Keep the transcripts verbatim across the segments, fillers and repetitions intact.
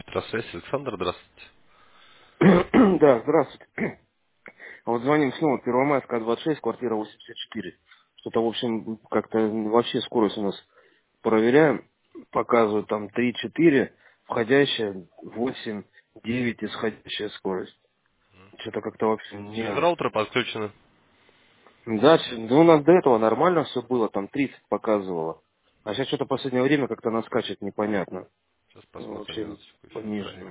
Электросвязь. Александр, здравствуйте. Да, здравствуйте. А вот звоним снова, Первомайская, двадцать шесть, квартира восемьдесят четыре. Что-то, в общем, как-то вообще скорость у нас проверяем. Показывают там три-четыре, входящая восемь-девять, исходящая скорость. Что-то как-то вообще Через не... роутер подключены. Да, ч- да у нас до этого нормально все было, там тридцать показывало. А сейчас что-то в последнее время как-то наскачет непонятно. Сейчас Ну, посмотрим вообще минуточку еще пониженно. сохраним.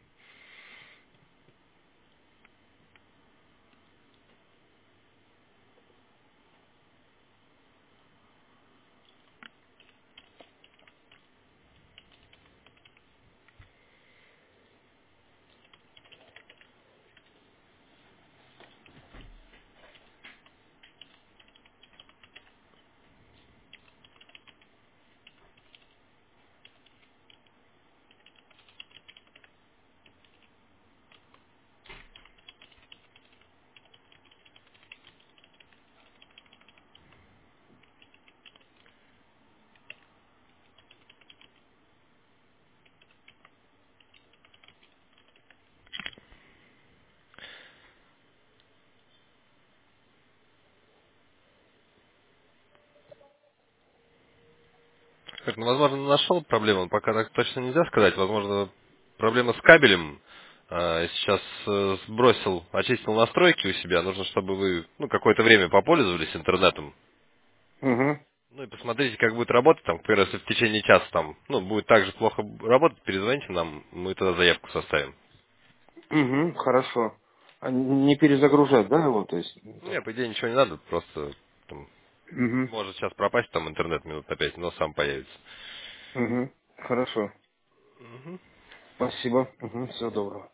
Так, ну, возможно, нашел проблему. Пока так точно нельзя сказать. Возможно, проблема с кабелем. А, я сейчас э, сбросил, очистил настройки у себя. Нужно, чтобы вы ну, какое-то время попользовались интернетом. Угу, Ну и посмотрите, как будет работать. Там, к примеру, если в течение часа там, ну, будет так же плохо работать, перезвоните нам, мы тогда заявку составим. угу, хорошо. А не перезагружать, да, его, то есть? Не, по идее ничего не надо, просто там, Угу. может сейчас пропасть там интернет минут на пять, но сам появится. Угу. Хорошо. Мгм. Спасибо. Угу. Всего доброго.